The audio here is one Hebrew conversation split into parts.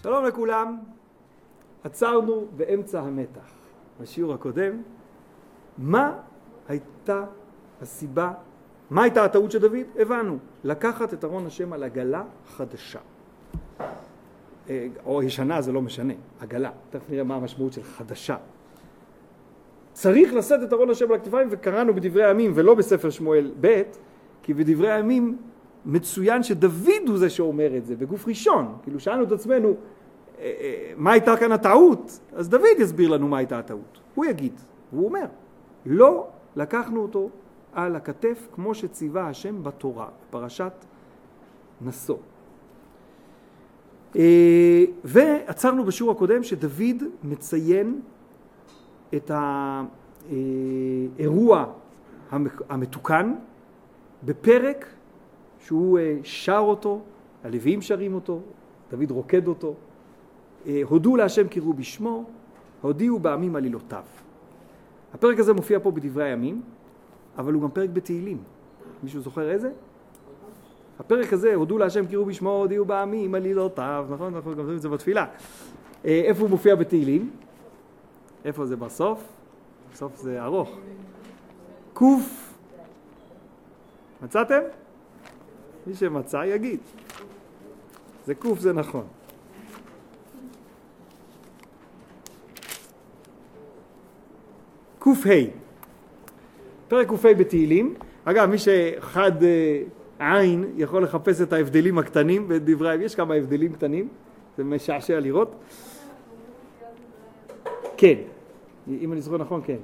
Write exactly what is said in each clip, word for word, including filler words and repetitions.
שלום לכולם, עצרנו באמצע המתח. בשיעור הקודם, מה הייתה הסיבה, מה הייתה הטעות של דוד? הבנו, לקחת את ארון השם על עגלה חדשה. או ישנה, זה לא משנה, עגלה. תכף נראה מה המשמעות של חדשה. צריך לשאת את ארון השם על הכתפיים, וקראנו בדברי הימים ולא בספר שמואל ב', כי בדברי הימים מצוין שדוד הוא זה שאומר את זה, בגוף ראשון. כאילו שאלנו את עצמנו, מה הייתה כאן הטעות? אז דוד יסביר לנו מה הייתה הטעות. הוא יגיד, הוא אומר, לא לקחנו אותו על הכתף כמו שציווה השם בתורה, פרשת נשוא. ועצרנו בשיעור הקודם שדוד מציין את האירוע המתוקן בפרק שהוא שר אותו, הלוויים שרים אותו, דוד רוקד אותו, הודו להשם קראו בשמו, הודיעו בעמים עלילותיו. הפרק הזה מופיע פה בדברי הימים, אבל הוא גם פרק בתהילים. מישהו זוכר איזה? הפרק הזה, הודו להשם קראו בשמו, הודיעו בעמים עלילותיו, נכון? אנחנו גם עושים את זה בתפילה. איפה הוא מופיע בתהילים? איפה זה בסוף? בסוף זה ארוך. קוף. מצאתם? מי שמצא יגיד. זה קוף, זה נכון. קוף ה' פרק קוף ה' בתהילים. אגב, מי שחד עין יכול לחפש את ההבדלים הקטנים בדברי, יש כמה הבדלים קטנים, זה משעשע לראות. כן, אם אני זוכר נכון, כן.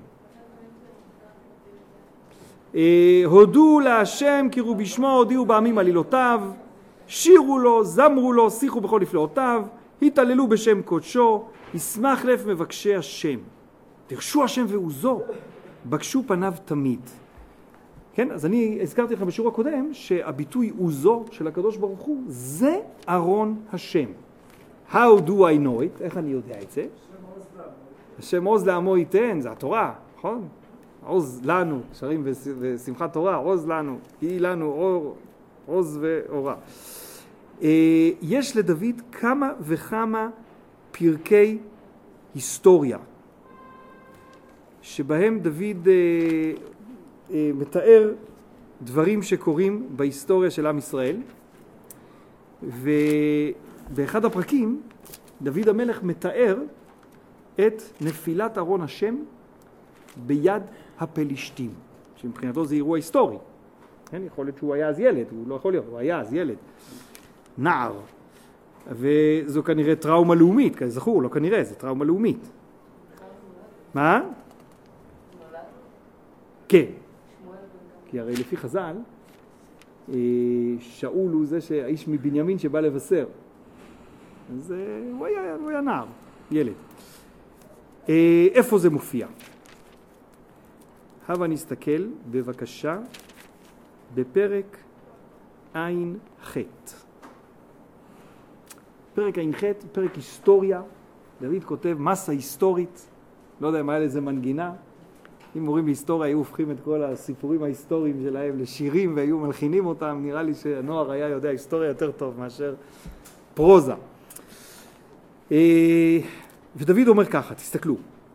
הודו להשם קראו בשמו, הודיעו בעמים עלילותיו, שירו לו, זמרו לו, שיחו בכל נפלאותיו, התעללו בשם קודשו, ישמח לב מבקשי השם. דרשו השם ועוזו, בקשו פניו תמיד. כן, אז אני הזכרתי לכם בשיעור הקודם שהביטוי עוזו של הקדוש ברוך הוא זה ארון השם. How do I know it? איך אני יודע את זה? השם עוז לעמו ייתן, זה התורה, נכון? עוז לנו, שרים ושמחת תורה, עוז לנו, היא לנו אור, עוז ואורה. יש לדוד כמה וכמה פרקי היסטוריה, שבהם דוד אה, אה, מתאר דברים שקורים בהיסטוריה של עם ישראל, ובאחד הפרקים דוד המלך מתאר את נפילת ארון השם ביד הפלישתים, שמבחינתו זה אירוע היסטורי. כן, יכול להיות שהוא היה אז ילד, הוא לא יכול להיות, הוא היה אז ילד, נער, וזו כנראה טראומה לאומית, כזכור, לא כנראה, זה טראומה לאומית. מה? כן, כי הרי לפי חז"ל, שאול הוא זה שהאיש מבנימין שבא לבשר. אז הוא היה, הוא היה נער, ילד. איפה זה מופיע? הבה נסתכל בבקשה בפרק עין ח'. פרק עין ח', פרק היסטוריה. דוד כותב מסה היסטורית, לא יודע אם היה לזה מנגינה. אם מורים בהיסטוריה היו הופכים את כל הסיפורים ההיסטוריים שלהם לשירים והיו מלחינים אותם, נראה לי שהנוער היה יודע היסטוריה יותר טוב מאשר פרוזה. ודוד אומר ככה, תסתכלו.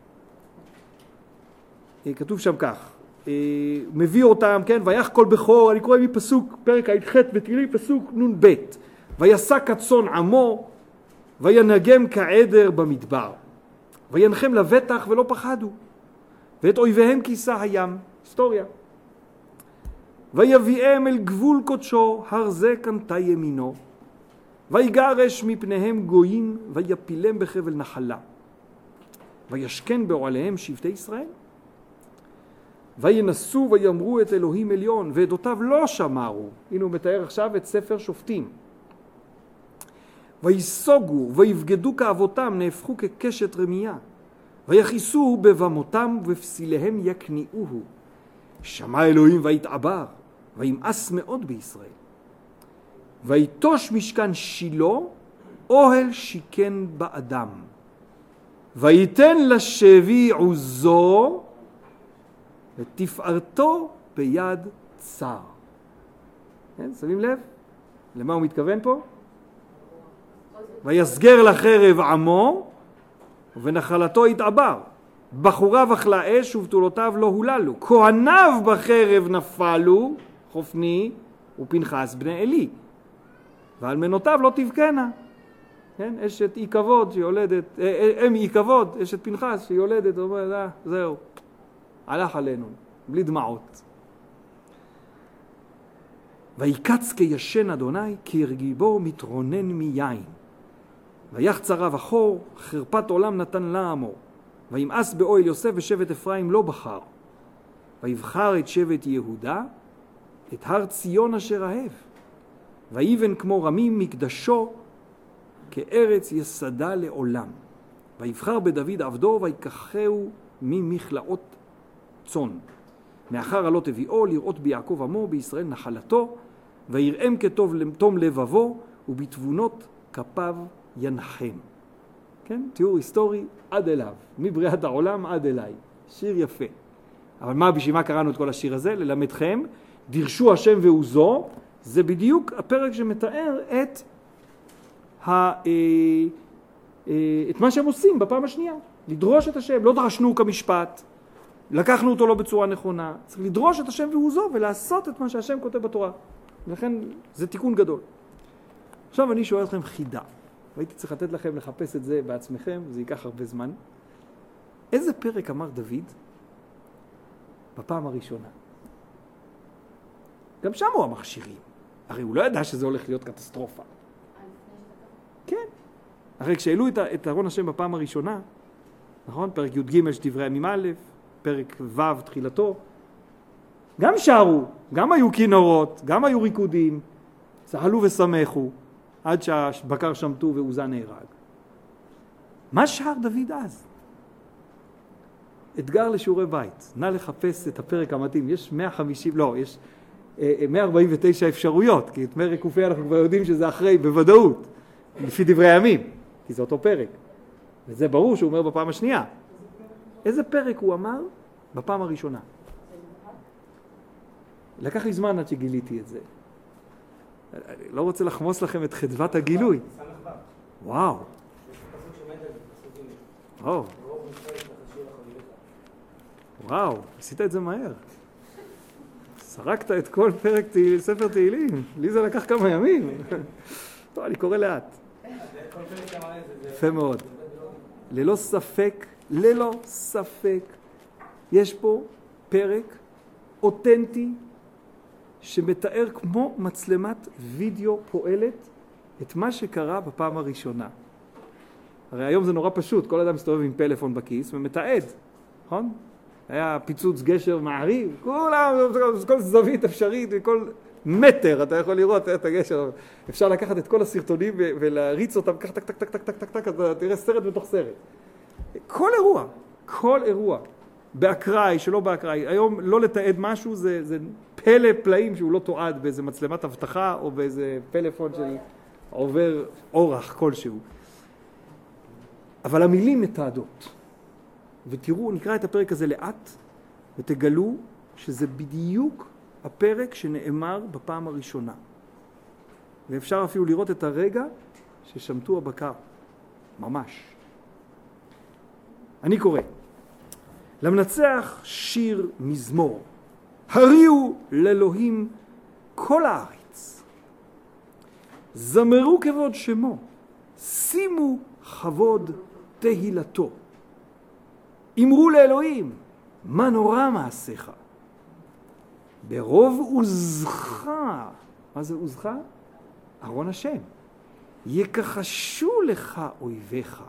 כתוב שם כך, מביא אותם, כן, ויח כל בכור, אני קורא מפסוק, פרק ח' בתהילים, פסוק נון ב', ויסע כצאן עמו, וינגם כעדר במדבר, וינחם לבטח ולא פחדו, ואת אויביהם כיסה הים, היסטוריה. ויביאם אל גבול קודשו, הר זה קנתה ימינו, ויגרש מפניהם גויים, ויפילם בחבל נחלה, וישכן באוהליהם שבטי ישראל. וינסו ויאמרו את אלוהים עליון, ועדותיו לא שמרו. הנה הוא מתאר עכשיו את ספר שופטים. ויסוגו ויבגדו כאבותם, נהפכו כקשת רמייה. ויחיסוהו בבמותם ובפסיליהם יקניעוהו. שמע אלוהים ויתעבר, וימאס מאוד בישראל. ויתוש משכן שילה, אוהל שיקן באדם. ויתן לשבי עוזו, ותפארתו ביד צר. כן, שמים לב? למה הוא מתכוון פה? ויסגר לחרב עמו, ונחלתו התעבר. בחוריו אכלה אש ובתולותיו לא הוללו. כהניו בחרב נפלו, חופני ופנחס בני אלי. ואלמנותיו לא תבכנה. כן? אשת אי כבוד שיולדת, אם אי כבוד, אשת פנחס שיולדת, אומרת, אה, זהו, הלך עלינו, בלי דמעות. ויקץ כישן אדוני, כי הרגיבו מתרונן מיין. ויחצה רב אחור, חרפת עולם נתן לעמו. וימאס באוהל יוסף ושבט אפרים לא בחר. ויבחר את שבט יהודה, את הר ציון אשר אהב. ויבן כמו רמים מקדשו, כארץ יסדה לעולם. ויבחר בדוד עבדו, ויקחהו ממכלאות צאן. מאחר עלות הביאו לראות ביעקב עמו, בישראל נחלתו, ויראם כתוב תום לבבו, ובתבונות כפיו ינחם. כן? תיאור היסטורי עד אליו, מבריאת העולם עד אליי. שיר יפה. אבל מה, בשביל מה קראנו את כל השיר הזה? ללמדכם, דרשו השם ועוזו, זה בדיוק הפרק שמתאר את, ה, אה, אה, את מה שהם עושים בפעם השנייה. לדרוש את השם, לא דרשנו כמשפט, לקחנו אותו לא בצורה נכונה, צריך לדרוש את השם ועוזו ולעשות את מה שהשם כותב בתורה. ולכן זה תיקון גדול. עכשיו אני שואל אתכם חידה. והייתי צריך לתת לכם לחפש את זה בעצמכם, זה ייקח הרבה זמן. איזה פרק אמר דוד בפעם הראשונה? גם שם הוא אמר שירים. הרי הוא לא ידע שזה הולך להיות קטסטרופה. כן. הרי כשהעלו את ארון השם בפעם הראשונה, נכון? פרק י' ג' דברי הימים א', פרק ו' תחילתו, גם שרו, גם היו כינורות, גם היו ריקודים, צהלו ושמחו, עד שהבקר שמטו ועוזה נהרג. מה שר דוד אז? אתגר לשיעורי בית. נא לחפש את הפרק המתאים. יש מאה וחמישים, לא, יש מאה ארבעים ותשע אפשרויות, כי את פרק קופי אנחנו כבר יודעים שזה אחרי, בוודאות, לפי דברי הימים, כי זה אותו פרק. וזה ברור שהוא אומר בפעם השנייה. איזה פרק הוא אמר בפעם הראשונה? לקח לי זמן עד שגיליתי את זה. אני לא רוצה לחמוס לכם את חדוות הגילוי. וואו. וואו. וואו, עשית את זה מהר. סרקת את כל פרק ספר תהילים. לי זה לקח כמה ימים. טוב, אני קורא לאט. יפה מאוד. ללא ספק, ללא ספק, יש פה פרק אותנטי שמתאר כמו מצלמת וידאו פועלת את מה שקרה בפעם הראשונה. הרי היום זה נורא פשוט, כל אדם מסתובב עם פלאפון בכיס ומתעד, נכון? היה פיצוץ גשר מעריב, כולם, כל זווית אפשרית וכל מטר אתה יכול לראות את הגשר. אפשר לקחת את כל הסרטונים ולהריץ אותם, כך טק טק טק טק טק טק טק, אתה תראה סרט בתוך סרט. כל אירוע, כל אירוע, באקראי, שלא באקראי, היום לא לתעד משהו זה, זה פלא פלאים שהוא לא תועד באיזה מצלמת הבטחה או באיזה פלאפון של עובר אורח כלשהו. אבל המילים מתעדות. ותראו, נקרא את הפרק הזה לאט ותגלו שזה בדיוק הפרק שנאמר בפעם הראשונה. ואפשר אפילו לראות את הרגע ששמטו הבקר. ממש. אני קורא. למנצח שיר מזמור. הריעו לאלוהים כל הארץ. זמרו כבוד שמו. שימו כבוד תהילתו. אמרו לאלוהים, מה נורא מעשיך? ברוב עוזך. מה זה עוזך? ארון השם. יקחשו לך אויביך.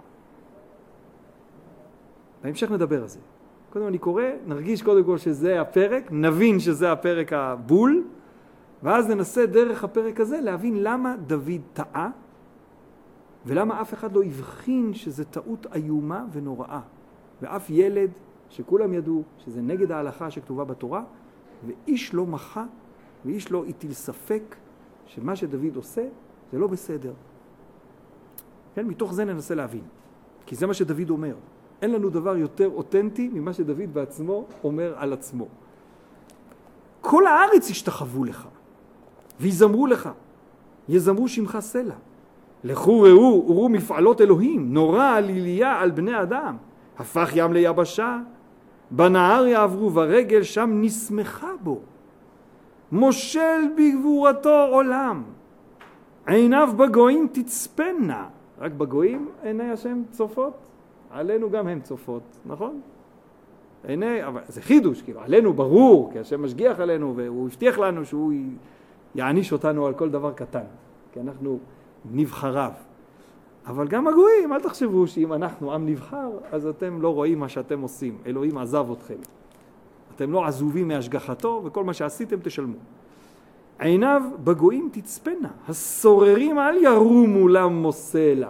בהמשך נדבר על זה. קודם אני קורא, נרגיש קודם כל שזה הפרק, נבין שזה הפרק הבול, ואז ננסה דרך הפרק הזה להבין למה דוד טעה, ולמה אף אחד לא הבחין שזה טעות איומה ונוראה. ואף ילד שכולם ידעו שזה נגד ההלכה שכתובה בתורה, ואיש לא מחה, ואיש לא הטיל ספק שמה שדוד עושה זה לא בסדר. כן, מתוך זה ננסה להבין. כי זה מה שדוד אומר. אין לנו דבר יותר אותנטי ממה שדוד בעצמו אומר על עצמו. כל הארץ ישתחוו לך, ויזמרו לך, יזמרו שמך סלע. לכו ראו, וראו מפעלות אלוהים, נורא עליליה על בני אדם. הפך ים ליבשה, בנהר יעברו ברגל, שם נשמחה בו. מושל בגבורתו עולם. עיניו בגויים תצפנה. רק בגויים עיני השם צופות? עלינו גם הם צופות, נכון? עיני, אבל זה חידוש, כאילו, עלינו ברור, כי השם משגיח עלינו, והוא הבטיח לנו שהוא יעניש אותנו על כל דבר קטן, כי אנחנו נבחריו. אבל גם הגויים, אל תחשבו שאם אנחנו עם נבחר, אז אתם לא רואים מה שאתם עושים. אלוהים עזב אתכם. אתם לא עזובים מהשגחתו, וכל מה שעשיתם תשלמו. עיניו בגויים תצפנה, הסוררים אל ירומו למוסלה.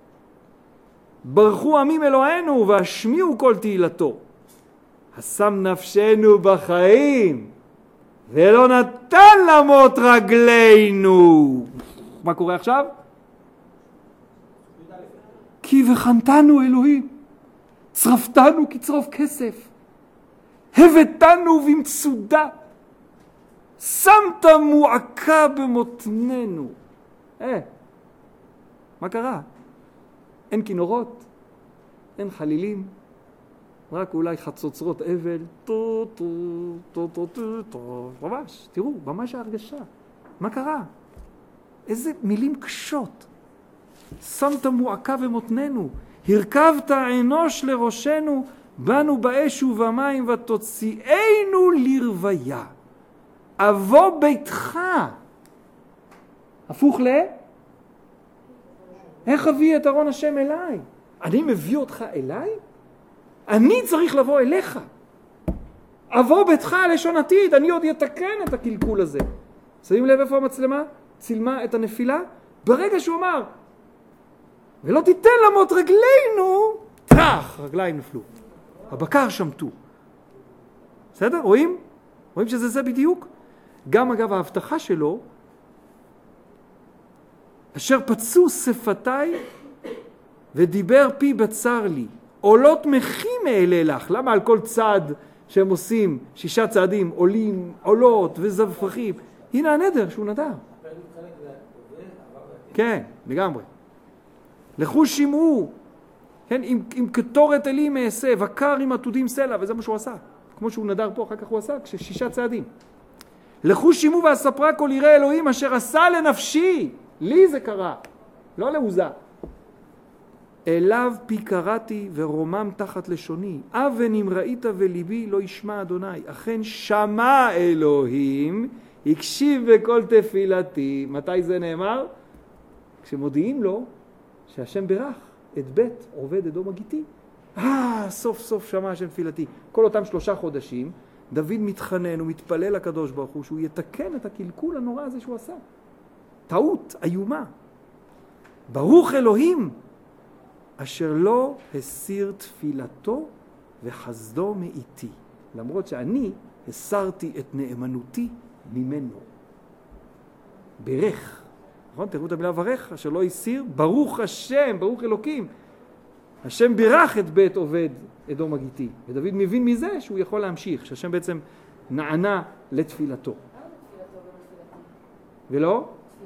ברכו עמים אלוהינו והשמיעו כל תהילתו. השם נפשנו בחיים ולא נתן למות רגלינו. מה קורה עכשיו? כי וחנתנו אלוהים, צרפתנו כצרוף כסף, הבאתנו במצודה, שמת מועקה במותננו. אה, מה קרה? אין כינורות, אין חלילים, רק אולי חצוצרות אבל, טו טו טו טו טו טו, ממש, תראו, ממש ההרגשה. מה קרה? איזה מילים קשות. שמת מועקה במותננו, הרכבת אנוש לראשנו, בנו באש ובמים ותוציאנו לרוויה. אבוא ביתך. הפוך ל... איך אביא את ארון השם אליי? אני מביא אותך אליי? אני צריך לבוא אליך. אבוא ביתך לשון עתיד, אני עוד יתקן את הקלקול הזה. שמים לב איפה המצלמה? צילמה את הנפילה? ברגע שהוא אמר, ולא תיתן למות רגלינו, טרח, רגליים נפלו. הבקר שמטו. בסדר? רואים? רואים שזה זה בדיוק? גם אגב ההבטחה שלו, אשר פצו שפתיי ודיבר פי בצר לי. עולות מחי מאלה לך. למה על כל צעד שהם עושים, שישה צעדים, עולים, עולות וזבחים? הנה הנדר שהוא נדר. כן, לגמרי. לכו שימעו, כן, עם, עם כתורת אלים מעשה, וקר עם עתודים סלע, וזה מה שהוא עשה. כמו שהוא נדר פה, אחר כך הוא עשה, כששישה צעדים. לכו שימעו ואספרה כל יראה אלוהים אשר עשה לנפשי. לי זה קרה, לא לעוזה. אליו פי קראתי ורומם תחת לשוני. אבן אם ראית וליבי לא ישמע אדוני. אכן שמע אלוהים, הקשיב בכל תפילתי. מתי זה נאמר? כשמודיעים לו שהשם ברך את בית עובד אדום הגיתי. אה, סוף סוף שמע השם תפילתי. כל אותם שלושה חודשים, דוד מתחנן ומתפלל לקדוש ברוך הוא שהוא יתקן את הקלקול הנורא הזה שהוא עשה. טעות, איומה. ברוך אלוהים, אשר לא הסיר תפילתו וחסדו מאיתי. למרות שאני הסרתי את נאמנותי ממנו. ברך. נכון? תראו את המילה ברך, אשר לא הסיר. ברוך השם, ברוך אלוקים. השם בירך את בית עובד אדום הגיתי. ודוד מבין מזה שהוא יכול להמשיך, שהשם בעצם נענה לתפילתו. ולא?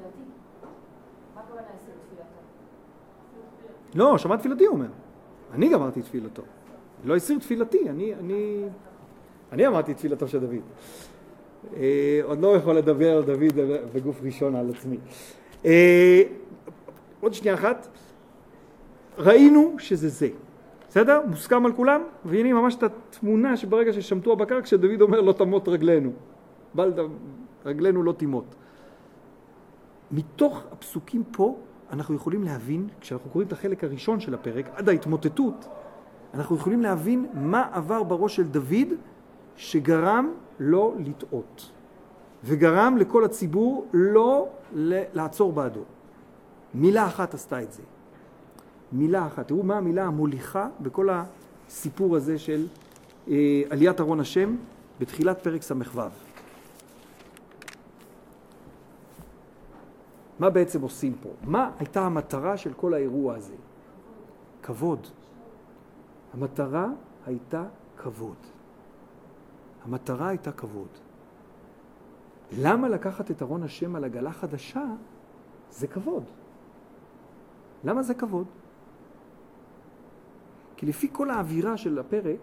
לא, שמע תפילתי, הוא אומר. אני גמרתי תפילתו. לא הסיר תפילתי, אני, אני, אני אמרתי תפילתו של דוד. אה, עוד לא יכול לדבר על דוד בגוף ראשון על עצמי. אה, עוד שנייה אחת. ראינו שזה זה. בסדר? מוסכם על כולם? והנה ממש את התמונה שברגע ששמטו הבקר, כשדוד אומר לא תמות רגלנו. בל רגלנו לא תימות. מתוך הפסוקים פה, אנחנו יכולים להבין, כשאנחנו קוראים את החלק הראשון של הפרק, עד ההתמוטטות, אנחנו יכולים להבין מה עבר בראש של דוד שגרם לא לטעות. וגרם לכל הציבור לא לעצור בעדו. מילה אחת עשתה את זה. מילה אחת. תראו מה המילה המוליכה בכל הסיפור הזה של אה, עליית ארון השם בתחילת פרק ס"ו. מה בעצם עושים פה? מה הייתה המטרה של כל האירוע הזה? כבוד. המטרה הייתה כבוד. המטרה הייתה כבוד. למה לקחת את ארון השם על עגלה חדשה? זה כבוד. למה זה כבוד? כי לפי כל האווירה של הפרק,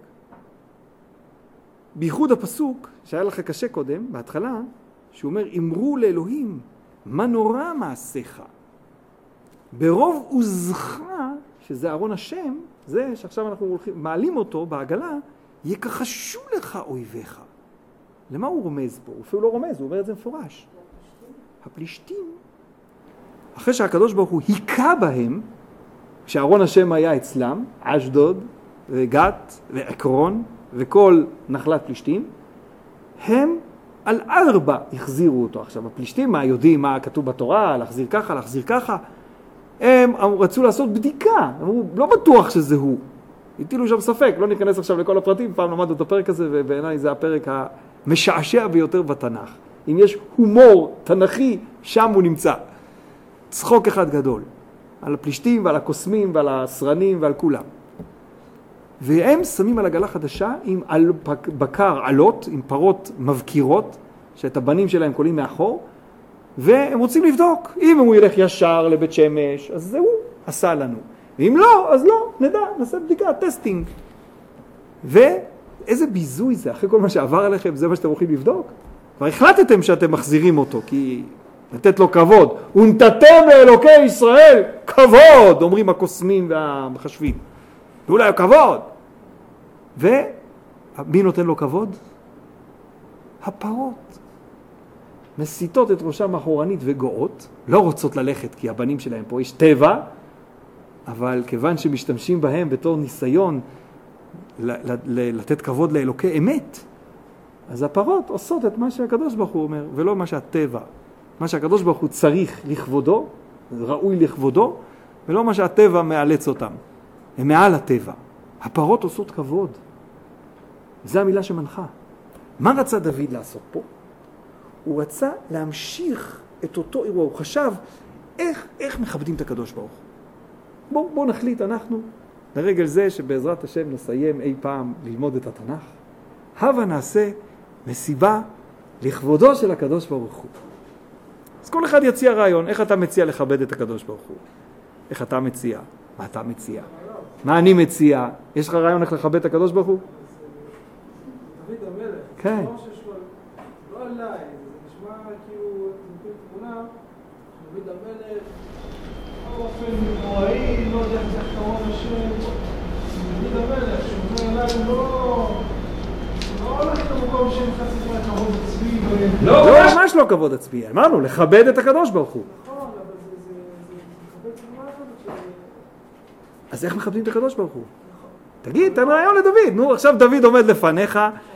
בייחוד הפסוק שהיה לך קשה קודם, בהתחלה, שהוא אומר, אמרו לאלוהים, מה נורא מעשיך? ברוב עוזך, שזה ארון השם, זה שעכשיו אנחנו הולכים, מעלים אותו בעגלה, יכחשו לך אויביך. למה הוא רומז פה? הוא אפילו לא רומז, הוא אומר את זה מפורש. הפלישתים, אחרי שהקדוש ברוך הוא היכה בהם, כשארון השם היה אצלם, אשדוד וגת ועקרון וכל נחלת פלישתים, הם על ארבע החזירו אותו. עכשיו, הפלישתים, מה יודעים מה כתוב בתורה, להחזיר ככה, להחזיר ככה, הם רצו לעשות בדיקה, אמרו, לא בטוח שזה הוא. הטילו שם ספק, לא ניכנס עכשיו לכל הפרטים, פעם למדנו את הפרק הזה, ובעיניי זה הפרק המשעשע ביותר בתנ"ך. אם יש הומור תנ"כי, שם הוא נמצא. צחוק אחד גדול. על הפלישתים ועל הקוסמים ועל הסרנים ועל כולם. והם שמים על עגלה חדשה עם על בקר עלות, עם פרות מבקירות, שאת הבנים שלהם קולים מאחור, והם רוצים לבדוק. אם הוא ילך ישר לבית שמש, אז זהו, עשה לנו. ואם לא, אז לא, נדע, נעשה בדיקה, טסטינג. ואיזה ביזוי זה, אחרי כל מה שעבר עליכם, זה מה שאתם הולכים לבדוק? כבר החלטתם שאתם מחזירים אותו, כי לתת לו כבוד. ונתתם לאלוקי ישראל כבוד, אומרים הקוסמים והמחשבים. ואולי כבוד. ומי נותן לו כבוד? הפרות. מסיתות את ראשם אחורנית וגאות, לא רוצות ללכת כי הבנים שלהם פה יש טבע, אבל כיוון שמשתמשים בהם בתור ניסיון לתת כבוד לאלוקי אמת, אז הפרות עושות את מה שהקדוש ברוך הוא אומר, ולא מה שהטבע. מה שהקדוש ברוך הוא צריך לכבודו, ראוי לכבודו, ולא מה שהטבע מאלץ אותם. הם מעל הטבע. הפרות עושות כבוד. זו המילה שמנחה. מה רצה דוד לעשות פה? הוא רצה להמשיך את אותו אירוע. הוא חשב איך, איך מכבדים את הקדוש ברוך הוא. בואו בוא נחליט אנחנו, לרגל זה שבעזרת השם נסיים אי פעם ללמוד את התנ"ך, הבה נעשה מסיבה לכבודו של הקדוש ברוך הוא. אז כל אחד יציע רעיון, איך אתה מציע לכבד את הקדוש ברוך הוא? איך אתה מציע? מה אתה מציע? מה אני מציע? יש לך רעיון איך לכבד את הקדוש ברוך הוא? דוד המלך. כן. לא עליי, זה נשמע כאילו תמונה, דוד המלך, באופן נוראי, לא יודע איך קרוב השם, דוד המלך, שאומר עליי, לא... לא הולך למקום שהם חצי כבר כבוד עצמי. לא, ממש לא כבוד עצמי. אמרנו, לכבד את הקדוש ברוך הוא. נכון, אבל זה מכבד תמונה כזאת ש... אז איך מכבדים את הקדוש ברוך הוא? תגיד, תן רעיון לדוד. נו, עכשיו דוד עומד לפניך,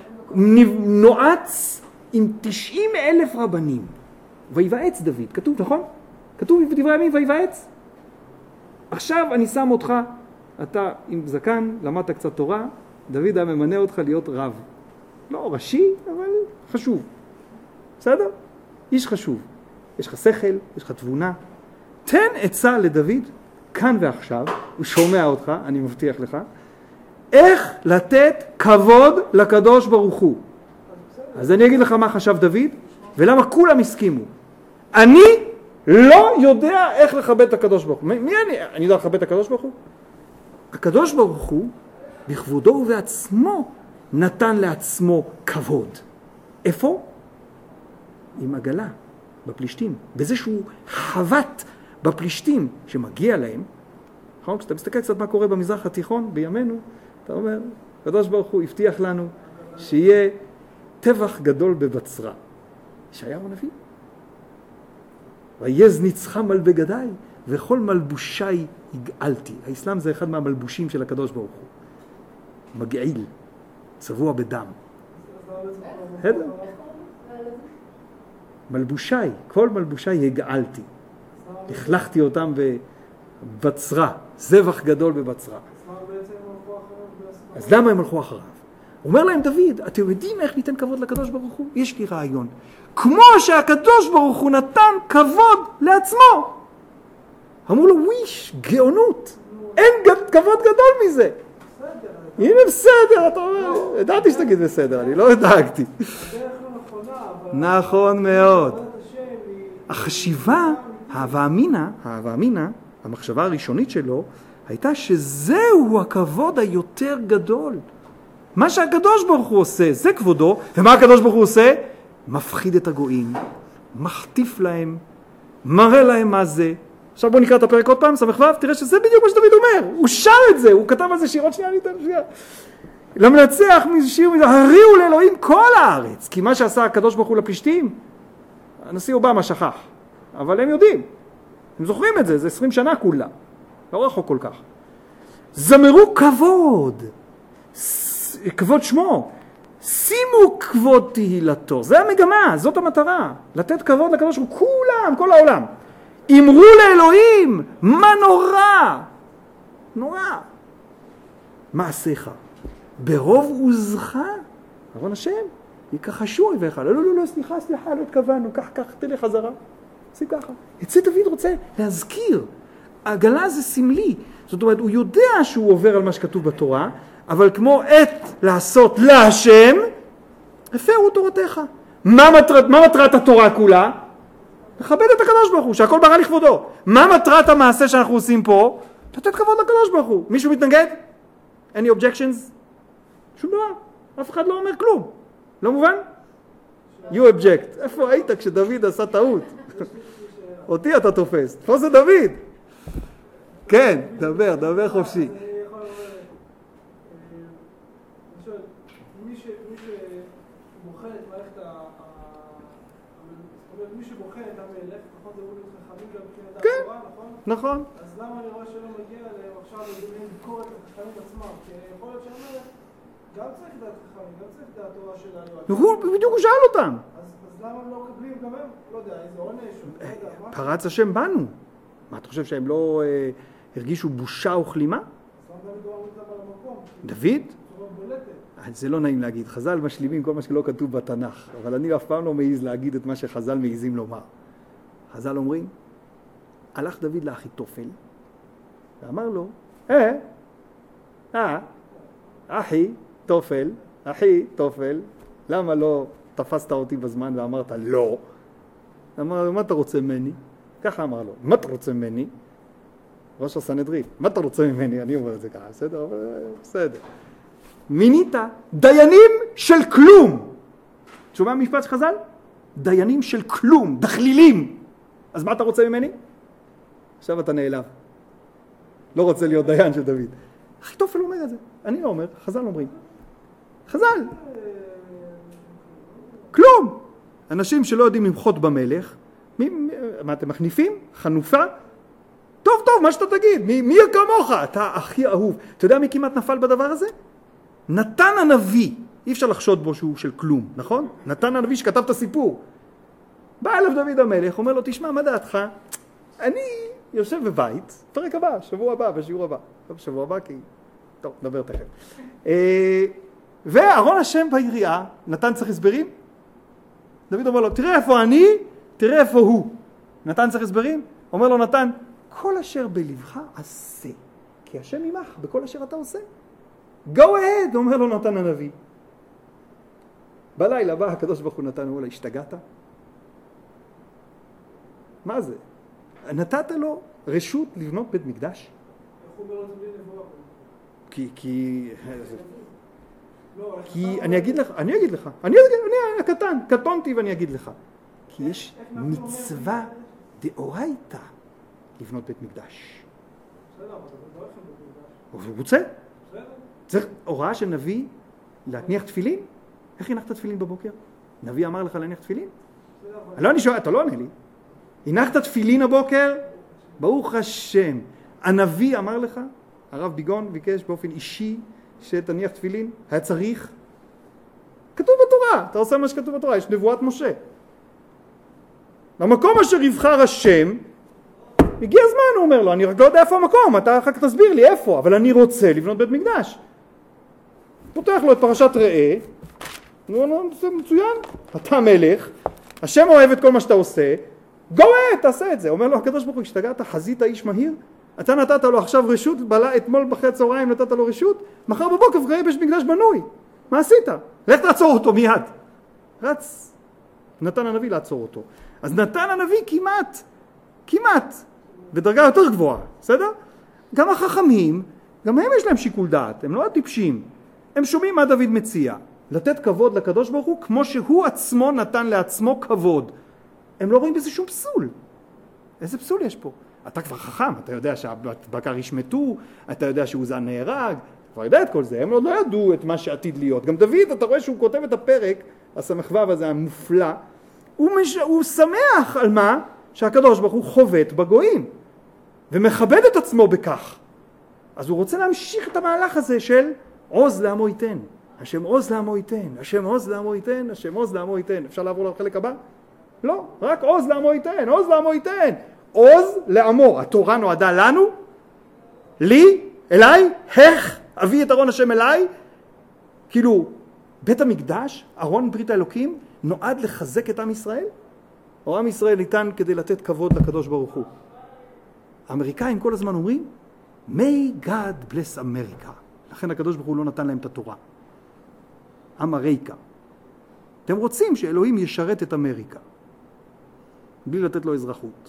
נועץ עם תשעים אלף רבנים. ויבעץ דוד, כתוב, נכון? כתוב בדברי הימים, ויבעץ. עכשיו אני שם אותך, אתה עם זקן, למדת קצת תורה, דוד היה ממנה אותך להיות רב. לא ראשי, אבל חשוב. בסדר? איש חשוב. יש לך שכל, יש לך תבונה. תן עצה לדוד, כאן ועכשיו, הוא שומע אותך, אני מבטיח לך, איך לתת כבוד לקדוש ברוך הוא. אז אני אגיד לך מה חשב דוד, ולמה כולם הסכימו. אני לא יודע איך לכבד את הקדוש ברוך הוא. מי אני? אני יודע לכבד את הקדוש ברוך הוא? הקדוש ברוך הוא, בכבודו ובעצמו, נתן לעצמו כבוד. איפה? עם עגלה, בפלישתים. בזה שהוא חוות בפלישתים שמגיע להם. נכון? כשאתה מסתכל קצת מה קורה במזרח התיכון, בימינו, אתה אומר, הקדוש ברוך הוא הבטיח לנו שיהיה טבח גדול בבצרה. ישעיהו הנביא. ויז ניצחם על בגדיי, וכל מלבושי הגעלתי. האסלאם זה אחד מהמלבושים של הקדוש ברוך הוא. מגעיל, צבוע בדם. בסדר? מלבושי, כל מלבושי הגעלתי. החלכתי אותם בבצרה, זבח גדול בבצרה. אז למה הם הלכו אחריו? אומר להם דוד, אתם יודעים איך ניתן כבוד לקדוש ברוך הוא? יש לי רעיון. כמו שהקדוש ברוך הוא נתן כבוד לעצמו. אמרו לו, וויש, גאונות. אין כבוד גדול מזה. הנה בסדר, אתה אומר, ידעתי שתגיד בסדר, אני לא דאגתי. נכון מאוד. החשיבה, האהבה אמינה, האהבה אמינה, המחשבה הראשונית שלו הייתה שזהו הכבוד היותר גדול. מה שהקדוש ברוך הוא עושה, זה כבודו, ומה הקדוש ברוך הוא עושה? מפחיד את הגויים, מחטיף להם, מראה להם מה זה. עכשיו בואו נקרא את הפרק עוד פעם, סמך ו', תראה שזה בדיוק מה שדוד אומר, הוא שר את זה, הוא כתב על זה שירות שנייה, ניתן שנייה. למנצח משיר, הריעו לאלוהים כל הארץ, כי מה שעשה הקדוש ברוך הוא לפלישתים, הנשיא אובמה שכח, אבל הם יודעים, הם זוכרים את זה, זה עשרים שנה כולה, לא רחוק כל כך. זמרו כבוד, כבוד שמו, שימו כבוד תהילתו, זה המגמה, זאת המטרה, לתת כבוד לקדוש ברוך הוא, כולם, כל העולם. אמרו לאלוהים, מה נורא? נורא. מעשיך, ברוב עוזך, ארון השם, יכחשו אויביך. לא, לא, לא, לא, סליחה, סליחה, לא התכוונו, כך, כך, תלך חזרה. שים ככה. את זה דוד רוצה להזכיר. העגלה זה סמלי. זאת אומרת, הוא יודע שהוא עובר על מה שכתוב בתורה, אבל כמו עת לעשות להשם, הפרו תורתך. מה מטרת, מה מטרת התורה כולה? לכבד את הקדוש ברוך הוא, שהכל ברא לכבודו. מה מטרת המעשה שאנחנו עושים פה? לתת כבוד לקדוש ברוך הוא. מישהו מתנגד? Any objections? שום דבר. אף אחד לא אומר כלום. לא מובן? You object. איפה היית כשדוד עשה טעות? אותי אתה תופס. תפוס את דוד. כן, דבר, דבר חופשי. נכון. אז למה אני רואה שלא מגיע אליהם עכשיו לדמיין ביקורת לחכמים עצמם? כי יכול להיות שאומר, גם צריך דעת חכמים, גם צריך דעת תורה שלנו. בדיוק הוא שאל אותם. אז למה הם לא קבלים גם הם? לא יודע, איזה עונש, לא יודע, מה? פרץ השם בנו. מה, אתה חושב שהם לא הרגישו בושה או כלימה? אז למה דוד לא מוצא על המקום? דוד? זה לא נעים להגיד. חז"ל משלימים כל מה שלא כתוב בתנ"ך, אבל אני אף פעם לא מעיז להגיד את מה שחז"ל מעיזים לומר. חז"ל אומרים, הלך דוד לאחיתופל, ואמר לו, אה, אה, אחי, תופל, אחי, תופל, למה לא תפסת אותי בזמן ואמרת לא? אמר לו, מה אתה רוצה ממני? ככה אמר לו, מה אתה רוצה ממני? ראש הסנהדרין, מה אתה רוצה ממני? אני אומר את זה ככה, בסדר? אבל בסדר. מינית דיינים של כלום. שומע משפט שחז"ל? דיינים של כלום, דחלילים. אז מה אתה רוצה ממני? עכשיו אתה נעלב. לא רוצה להיות דיין של דוד. אחיתופל אומר את זה. אני לא אומר, חז"ל אומרים. חז"ל. כלום. אנשים שלא יודעים למחות במלך, מי, מה אתם מחניפים? חנופה? טוב, טוב, מה שאתה תגיד. מי, מי כמוך? אתה הכי אהוב. אתה יודע מי כמעט נפל בדבר הזה? נתן הנביא. אי אפשר לחשוד בו שהוא של כלום, נכון? נתן הנביא שכתב את הסיפור. בא אליו דוד המלך, אומר לו, תשמע, מה דעתך? אני יושב בבית, פרק הבא, שבוע הבא, בשיעור הבא. לא בשבוע הבא, כי... טוב, נדבר תכף. וארון השם בעירייה, נתן צריך הסברים? דוד אומר לו, תראה איפה אני, תראה איפה הוא. נתן צריך הסברים? אומר לו נתן, כל אשר בלבך עשה, כי השם עמך בכל אשר אתה עושה. go ahead, אומר לו נתן הנביא. בלילה בא הקדוש ברוך הוא נתן, הוא לא, השתגעת? מה זה? נתת לו רשות לבנות בית מקדש? כי, כי... כי אני אגיד לך, אני אגיד לך, אני אגיד, אני הקטן, קטונתי ואני אגיד לך. כי יש מצווה דאורייתא לבנות בית מקדש. הוא רוצה? צריך הוראה של נביא להניח תפילין? איך הנחת תפילין בבוקר? נביא אמר לך להניח תפילין? לא, אני שואל, אתה לא עונה לי. הנחת תפילין הבוקר? ברוך השם. הנביא אמר לך, הרב ביגון ביקש באופן אישי שתניח תפילין, היה צריך. כתוב בתורה, אתה עושה מה שכתוב בתורה, יש נבואת משה. במקום אשר יבחר השם, הגיע הזמן, הוא אומר לו, אני רק לא יודע איפה המקום, אתה אחר כך תסביר לי איפה, אבל אני רוצה לבנות בית מקדש. פותח לו את פרשת ראה, זה מצוין, אתה מלך, השם אוהב את כל מה שאתה עושה, go ahead, תעשה את זה. אומר לו, הקדוש ברוך הוא, השתגעת, חזית איש מהיר, אתה נתת לו עכשיו רשות, בלה, אתמול אחרי הצהריים נתת לו רשות, מחר בבוקר יהיה בית מקדש בנוי. מה עשית? לך תעצור אותו מיד. רץ נתן הנביא לעצור אותו. אז נתן הנביא כמעט, כמעט, ודרגה יותר גבוהה, בסדר? גם החכמים, גם הם יש להם שיקול דעת, הם לא טיפשים. הם שומעים מה דוד מציע, לתת כבוד לקדוש ברוך הוא כמו שהוא עצמו נתן לעצמו כבוד. הם לא רואים בזה שום פסול. איזה פסול יש פה? אתה כבר חכם, אתה יודע שהבקר ישמטו, אתה יודע שעוזן נהרג, כבר יודע את כל זה, הם לא ידעו את מה שעתיד להיות. גם דוד, אתה רואה שהוא כותב את הפרק, הסמ"ו הזה המופלא, הוא, מש... הוא שמח על מה? שהקדוש ברוך הוא חובט בגויים, ומכבד את עצמו בכך. אז הוא רוצה להמשיך את המהלך הזה של עוז לעמו ייתן. השם עוז לעמו ייתן, השם עוז לעמו ייתן, השם עוז לעמו ייתן. אפשר לעבור לחלק הבא? לא, רק עוז לעמו ייתן, עוז לעמו ייתן. עוז לעמו, התורה נועדה לנו, לי, אליי, איך אביא את ארון השם אליי. כאילו, בית המקדש, ארון ברית האלוקים, נועד לחזק את עם ישראל, או עם ישראל ניתן כדי לתת כבוד לקדוש ברוך הוא. האמריקאים כל הזמן אומרים, May God bless America. לכן הקדוש ברוך הוא לא נתן להם את התורה. אמריקה. אתם רוצים שאלוהים ישרת את אמריקה, בלי לתת לו אזרחות.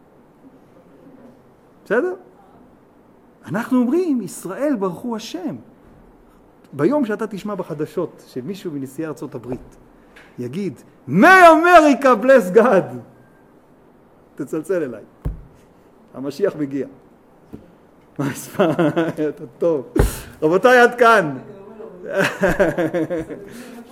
בסדר? אנחנו אומרים, ישראל ברכו השם. ביום שאתה תשמע בחדשות של מישהו מנשיאי ארצות הברית, יגיד, May America bless God. תצלצל אליי. המשיח מגיע. מה אספה? אתה טוב. רבותיי, עד כאן.